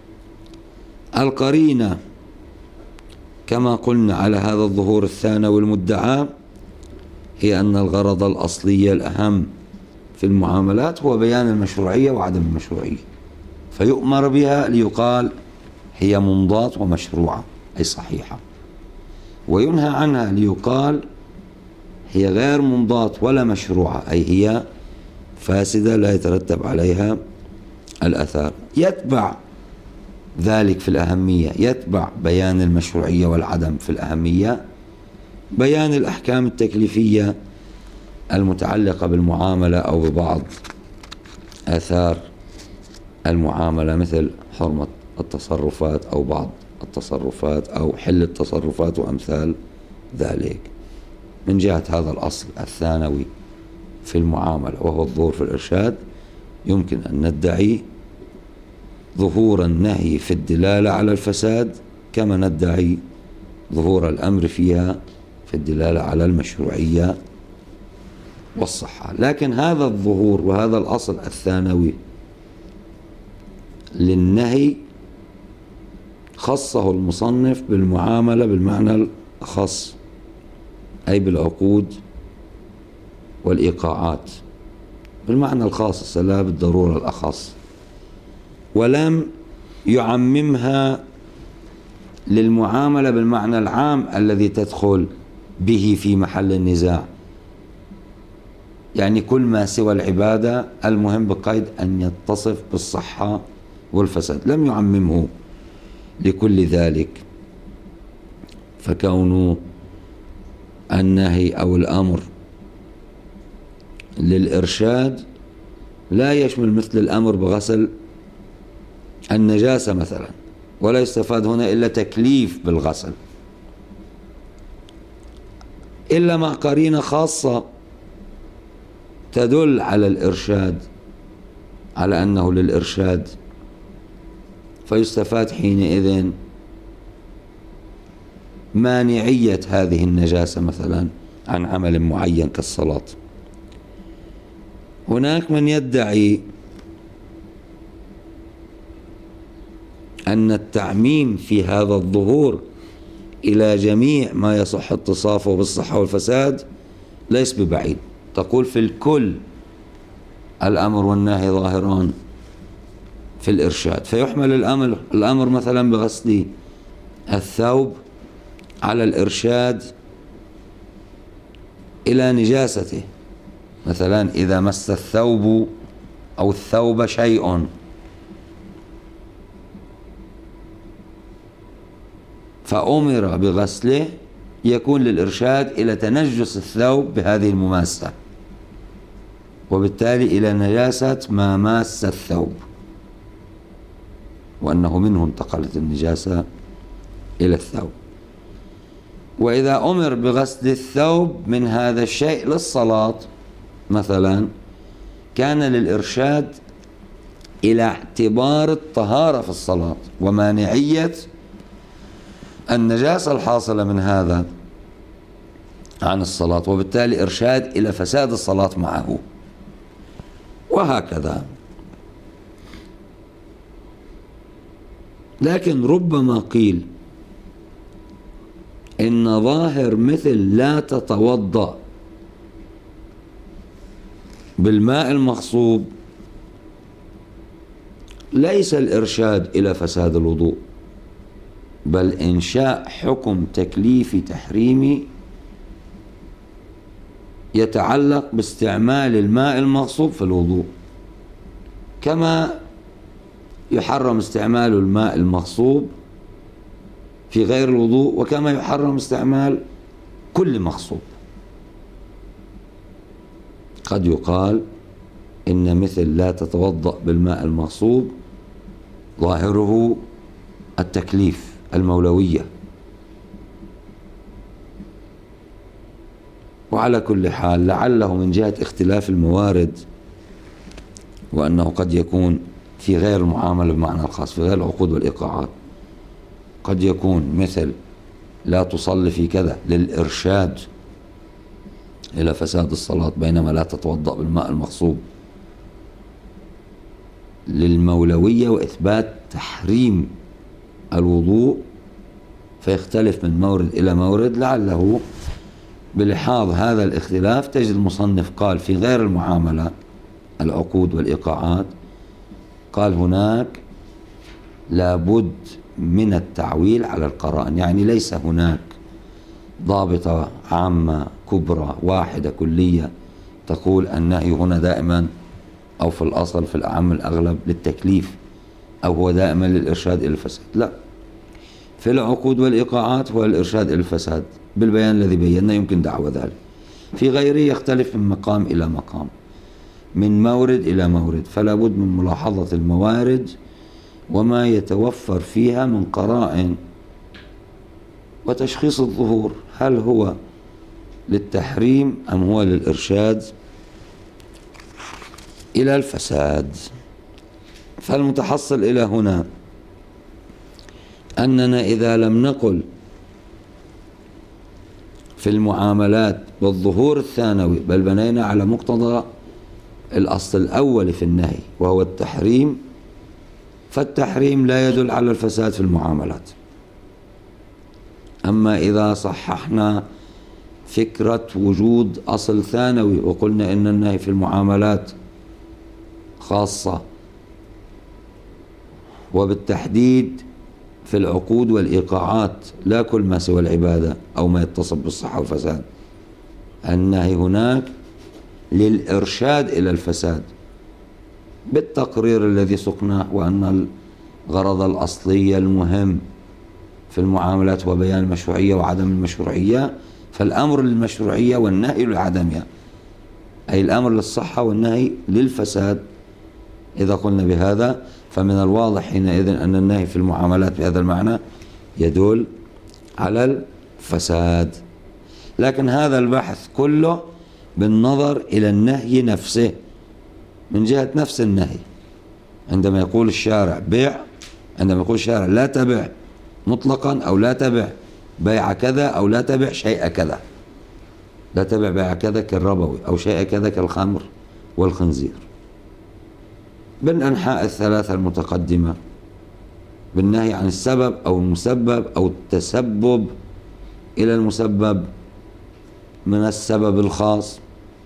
S1: القرينة كما قلنا على هذا الظهور الثانوي المدعى هي أن الغرض الأصلي الأهم في المعاملات هو بيان المشروعية وعدم المشروعية، فيؤمر بها ليقال هي ممضاة ومشروعة أي صحيحة، وينهى عنها ليقال هي غير ممضاة ولا مشروعة أي هي فاسدة لا يترتب عليها الأثار. يتبع ذلك في الأهمية، يتبع بيان المشروعية والعدم في الأهمية بيان الأحكام التكليفية المتعلقة بالمعاملة أو ببعض آثار المعاملة، مثل حرمة التصرفات أو بعض التصرفات أو حل التصرفات وأمثال ذلك. من جهة هذا الأصل الثانوي في المعاملة وهو الظهور في الإرشاد، يمكن أن ندعي ظهور النهي في الدلالة على الفساد كما ندعي ظهور الأمر فيها في الدلالة على المشروعية والصحة. لكن هذا الظهور وهذا الأصل الثانوي للنهي خصه المصنف بالمعاملة بالمعنى الأخص، أي بالعقود والإيقاعات بالمعنى الخاص لا بالضرورة الأخص، ولم يعممها للمعاملة بالمعنى العام الذي تدخل به في محل النزاع، يعني كل ما سوى العبادة المهم بقيد أن يتصف بالصحة والفساد، لم يعممه لكل ذلك. فكون النهي أو الأمر للإرشاد لا يشمل مثل الأمر بغسل النجاسة مثلا، ولا يستفاد هنا إلا تكليف بالغسل إلا مع قرينة خاصة تدل على الإرشاد، على أنه للإرشاد، فيستفاد حينئذ مانعية هذه النجاسة مثلا عن عمل معين كالصلاة. هناك من يدعي أن التعميم في هذا الظهور إلى جميع ما يصح اتصافه بالصحة والفساد ليس ببعيد، تقول في الكل الأمر والنهي ظاهران في الإرشاد، فيحمل الأمر مثلا بغسل الثوب على الإرشاد إلى نجاسته، مثلا إذا مس الثوب أو الثوب شيء فأمر بغسله يكون للإرشاد إلى تنجس الثوب بهذه المماسة، وبالتالي إلى نجاسة ما ماس الثوب، وأنه منه انتقلت النجاسة إلى الثوب. وإذا أمر بغسل الثوب من هذا الشيء للصلاة مثلا كان للإرشاد إلى اعتبار الطهارة في الصلاة ومانعية النجاسة الحاصلة من هذا عن الصلاة، وبالتالي إرشاد إلى فساد الصلاة معه، وهكذا. لكن ربما قيل إن ظاهر مثل لا تتوضأ بالماء المغصوب ليس الإرشاد إلى فساد الوضوء، بل إنشاء حكم تكليفي تحريمي يتعلق باستعمال الماء المغصوب في الوضوء، كما يحرم استعمال الماء المغصوب في غير الوضوء، وكما يحرم استعمال كل مغصوب. قد يقال إن مثل لا تتوضأ بالماء المغصوب ظاهره التكليف المولوية، وعلى كل حال لعله من جهة اختلاف الموارد، وأنه قد يكون في غير المعاملة بمعنى الخاص في غير العقود والإيقاعات، قد يكون مثل لا تصلي في كذا للإرشاد إلى فساد الصلاة، بينما لا تتوضأ بالماء المغصوب للمولوية وإثبات تحريم الوضوء، فيختلف من مورد إلى مورد. لعله بلحاظ هذا الاختلاف تجد المصنف قال في غير المعاملة العقود والإيقاعات، قال هناك لابد من التعويل على القرائن، يعني ليس هناك ضابطة عامة كبرى واحدة كلية تقول النهي هنا دائما أو في الأصل في الأعم الأغلب للتكليف أو هو دائما للإرشاد إلى الفساد، لا، في العقود والإيقاعات هو الإرشاد إلى الفساد بالبيان الذي بينا يمكن دعوة ذلك، في غيره يختلف من مقام إلى مقام من مورد إلى مورد، فلا بد من ملاحظة الموارد وما يتوفر فيها من قرائن وتشخيص الظهور، هل هو للتحريم أم هو للإرشاد إلى الفساد. فالمتحصل إلى هنا أننا إذا لم نقل في المعاملات بالظهور الثانوي، بل بنينا على مقتضى الأصل الأول في النهي وهو التحريم، فالتحريم لا يدل على الفساد في المعاملات. أما إذا صححنا فكرة وجود أصل ثانوي وقلنا إن النهي في المعاملات خاصة، وبالتحديد في العقود والإيقاعات لا كل ما سوى العبادة أو ما يتصل بالصحة والفساد، النهي هناك للإرشاد إلى الفساد بالتقرير الذي سقناه، وأن الغرض الأصلي المهم في المعاملات هو بيان المشروعية وعدم المشروعية، فالأمر للمشروعية والنهي لعدمها، أي الأمر للصحة والنهي للفساد. إذا قلنا بهذا فمن الواضح حينئذ أن النهي في المعاملات بهذا المعنى يدل على الفساد. لكن هذا البحث كله بالنظر إلى النهي نفسه، من جهة نفس النهي. عندما يقول الشارع بيع، عندما يقول الشارع لا تبع مطلقا، أو لا تبع بيع كذا، أو لا تبع شيء كذا، لا تبع بيع كذا كالربوي، أو شيء كذا كالخمر والخنزير، بالأنحاء الثلاثة المتقدمة، بالنهي عن السبب أو المسبب أو التسبب إلى المسبب من السبب الخاص،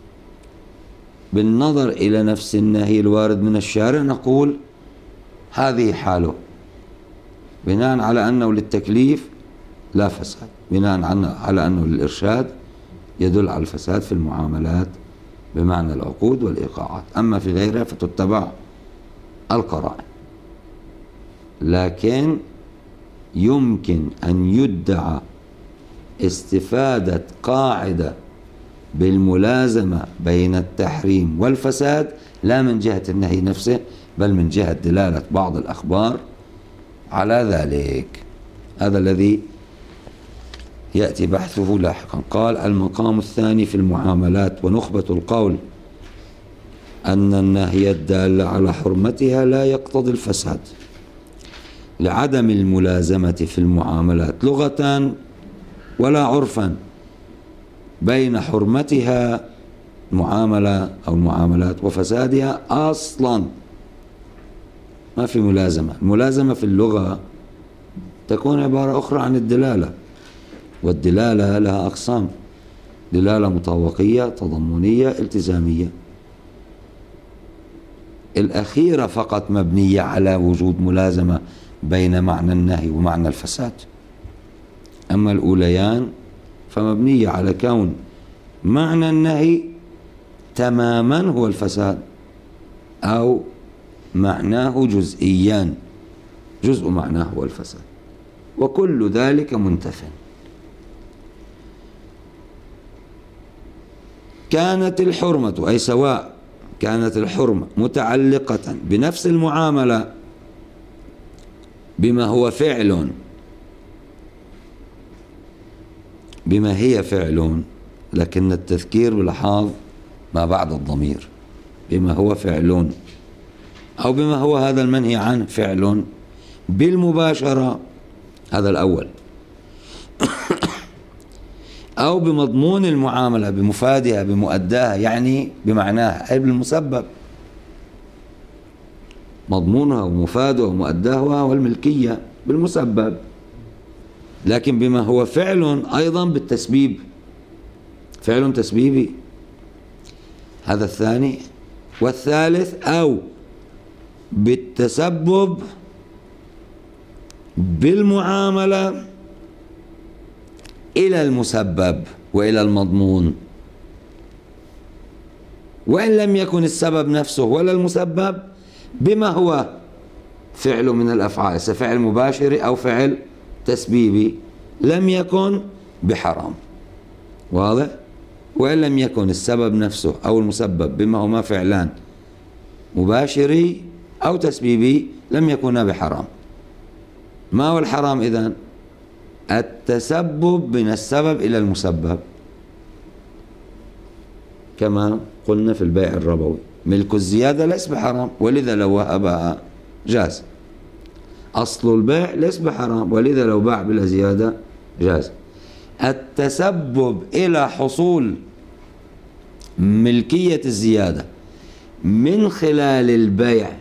S1: بالنظر إلى نفس النهي الوارد من الشارع نقول هذه حاله، بناء على أنه للتكليف لا فساد، بناء على أنه للإرشاد يدل على الفساد في المعاملات بمعنى العقود والإيقاعات. أما في غيرها فتتبع القرائن. لكن يمكن أن يدعى استفادة قاعدة بالملازمة بين التحريم والفساد، لا من جهة النهي نفسه، بل من جهة دلالة بعض الأخبار على ذلك. هذا الذي يأتي بحثه لاحقا. قال: المقام الثاني في المعاملات، ونخبة القول أن النهي الدال على حرمتها لا يقتضي الفساد لعدم الملازمة في المعاملات لغة ولا عرفا بين حرمتها المعاملة أو المعاملات وفسادها أصلا. ما في ملازمة. الملازمة في اللغة تكون عبارة أخرى عن الدلالة، والدلالة لها أقسام: دلالة مطابقية، تضمنية، التزامية. الأخيرة فقط مبنية على وجود ملازمة بين معنى النهي ومعنى الفساد، أما الأوليان فمبنية على كون معنى النهي تماما هو الفساد، أو معناه جزئيان، جزء معناه هو الفساد، وكل ذلك منتف. كانت الحرمة، أي سواء كانت الحرمة متعلقة بنفس المعاملة بما هو فعل، بما هي فعل، لكن التذكير بلحاظ ما بعد الضمير، بما هو فعل، أو بما هو هذا المنهي عنه فعل بالمباشرة، هذا الأول، أو بمضمون المعاملة، بمفادها، بمؤداها، يعني بمعناها، أي بالمسبب، مضمونها ومفادها ومؤداها والملكية بالمسبب. لكن بما هو فعل أيضا بالتسبيب، فعل تسبيبي، هذا الثاني. والثالث أو بالتسبب بالمعاملة إلى المسبب وإلى المضمون، وإن لم يكن السبب نفسه ولا المسبب بما هو فعل من الأفعال، فعل مباشر أو فعل تسبيبي، لم يكن بحرام، واضح؟ وإن لم يكن السبب نفسه أو المسبب بما هما فعلان مباشري أو تسبيبي لم يكونا بحرام. ما هو الحرام إذن؟ التسبب من السبب إلى المسبب، كما قلنا في البيع الربوي، ملك الزيادة ليس بحرام، ولذا لو وهبها جاز. أصل البيع ليس بحرام، ولذا لو باع بلا زيادة جاز. التسبب إلى حصول ملكية الزيادة من خلال البيع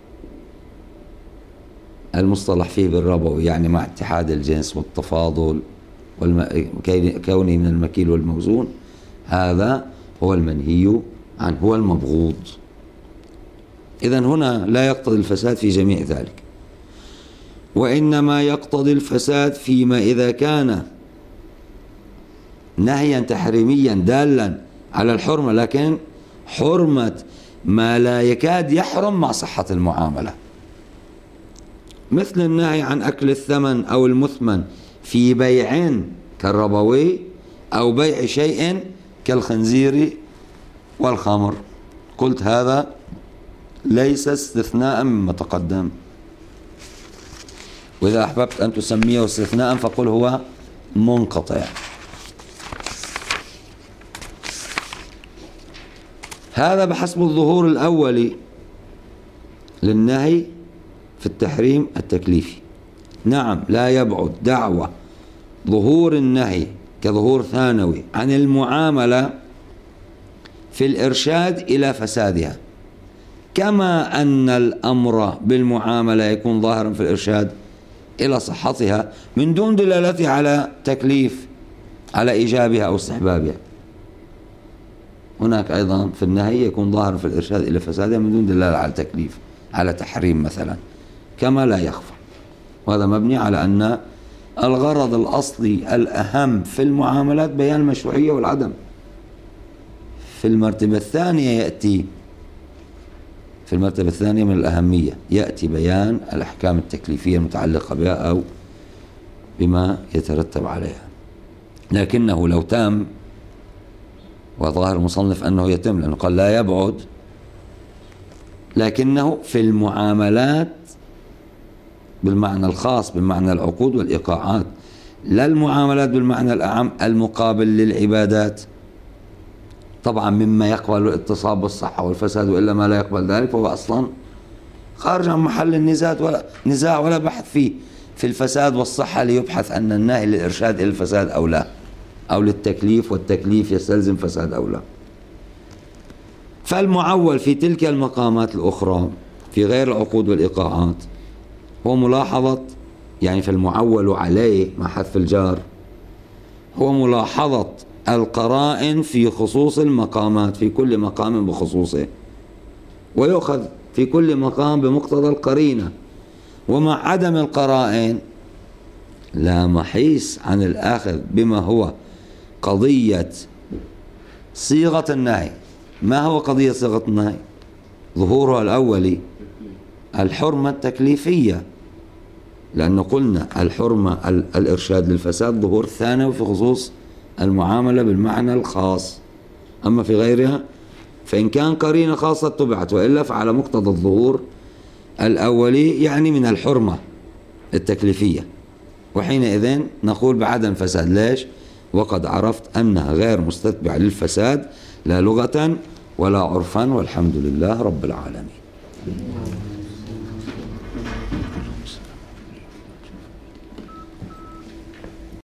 S1: المصطلح فيه بالربوي، يعني مع اتحاد الجنس والتفاضل كونه من المكيل والموزون، هذا هو المنهي عنه، هو المبغوض. إذن هنا لا يقتضي الفساد في جميع ذلك، وإنما يقتضي الفساد فيما إذا كان نهيا تحريميا دالا على الحرمة، لكن حرمة ما لا يكاد يحرم مع صحة المعاملة، مثل النهي عن أكل الثمن أو المثمن في بيع كالربوي، أو بيع شيء كالخنزير والخمر. قلت هذا ليس استثناء مما تقدم، وإذا أحببت أن تسميه استثناء فقل هو منقطع. هذا بحسب الظهور الأولي للنهي في التحريم التكليفي. نعم، لا يبعد دعوى ظهور النهي كظهور ثانوي عن المعاملة في الإرشاد إلى فسادها، كما أن الأمر بالمعاملة يكون ظاهرا في الإرشاد إلى صحتها من دون دلالته على تكليف، على إيجابها أو استحبابها. هناك أيضا في النهي يكون ظاهرا في الإرشاد إلى فسادها من دون دلالة على تكليف، على تحريم مثلا، كما لا يخفى. وهذا مبني على أن الغرض الأصلي الأهم في المعاملات بيان المشروعية والعدم. في المرتبة الثانية يأتي، في المرتبة الثانية من الأهمية يأتي بيان الأحكام التكليفية المتعلقة بها أو بما يترتب عليها. لكنه لو تام، وظاهر المصنف أنه يتم لأنه قال لا يبعد، لكنه في المعاملات بالمعنى الخاص، بمعنى العقود والإيقاعات، لا المعاملات بالمعنى الأعم المقابل للعبادات. طبعا مما يقبل الاتصاب بالصحة والفساد، وإلا ما لا يقبل ذلك فهو أصلا خارج عن محل النزاع ولا بحث فيه في الفساد والصحة ليبحث أن النهي للإرشاد إلى الفساد أو لا، أو للتكليف والتكليف يستلزم فساد أو لا. فالمعول في تلك المقامات الأخرى في غير العقود والإيقاعات هو ملاحظة، يعني في المعول عليه مع حذف الجار، هو ملاحظة القرائن في خصوص المقامات، في كل مقام بخصوصه، ويؤخذ في كل مقام بمقتضى القرينة. ومع عدم القرائن لا محيص عن الآخذ بما هو قضية صيغة النهي. ما هو قضية صيغة النهي؟ ظهورها الأولي الحرمة التكليفية، لأنه قلنا الحرمة الإرشاد للفساد ظهور ثانوي في خصوص المعاملة بالمعنى الخاص. أما في غيرها فإن كان قرينة خاصة تبعت، وإلا فعلى مقتضى الظهور الأولي يعني من الحرمة التكليفية، وحينئذ نقول بعدم فساد. ليش؟ وقد عرفت أنها غير مستتبعة للفساد لا لغة ولا عرفا، والحمد لله رب العالمين.